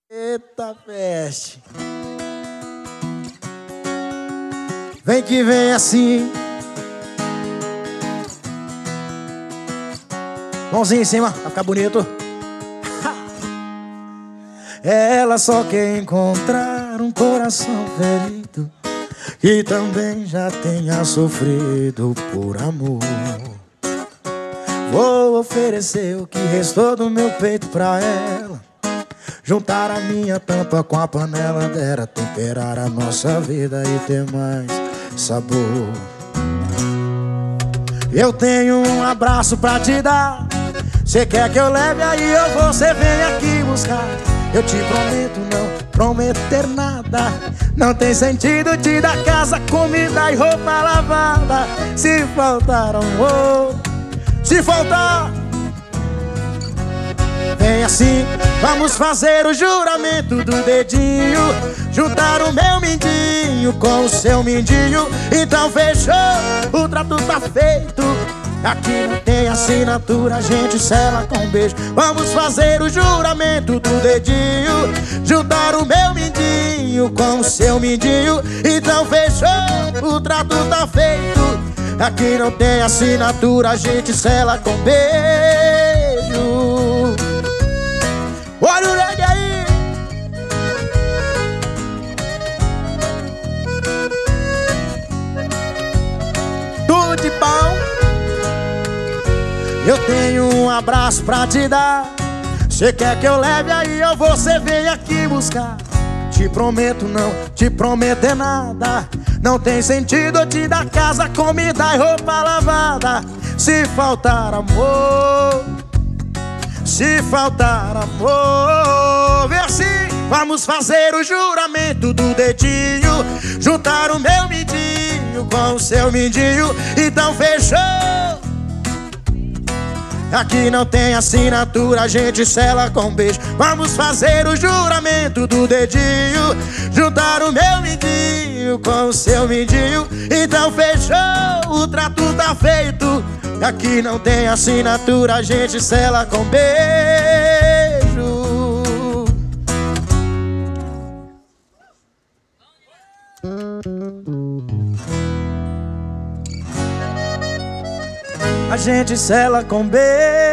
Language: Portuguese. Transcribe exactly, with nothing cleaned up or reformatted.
Eita peste. Vem que vem assim. Mãozinha em cima, vai ficar bonito. Ela só quer encontrar um coração ferido que também já tenha sofrido por amor. Vou oferecer o que restou do meu peito pra ela, juntar a minha tampa com a panela dela, temperar a nossa vida e ter mais sabor. Eu tenho um abraço pra te dar. Cê quer que eu leve aí ou você vem aqui buscar? Eu te prometo não prometer nada. Não tem sentido te dar casa, comida e roupa lavada. Se faltar amor, se faltar, vem assim, vamos fazer o juramento do dedinho, juntar o meu mindinho com o seu mindinho. Então fechou, o trato tá feito. Aqui não tem assinatura, a gente sela com um beijo. Vamos fazer o juramento do dedinho, juntar o meu mindinho com o seu mindinho. Então fechou, o trato tá feito. Aqui não tem assinatura, a gente sela com beijo. Olha o reggae aí. Tudo de bom. Eu tenho um abraço pra te dar. Cê quer que eu leve aí ou você vem aqui buscar? Te prometo não te prometer nada. Não tem sentido eu te dar casa, comida e roupa lavada. Se faltar amor, se faltar amor, vê assim, vamos fazer o juramento do dedinho, juntar o meu mindinho com o seu mindinho. Então fechou. Aqui não tem assinatura, a gente sela com beijo. Vamos fazer o juramento do dedinho, juntar o meu mindinho com o seu mindinho. Então fechou, o trato tá feito. Aqui não tem assinatura, a gente sela com beijo. A gente sela com beijo.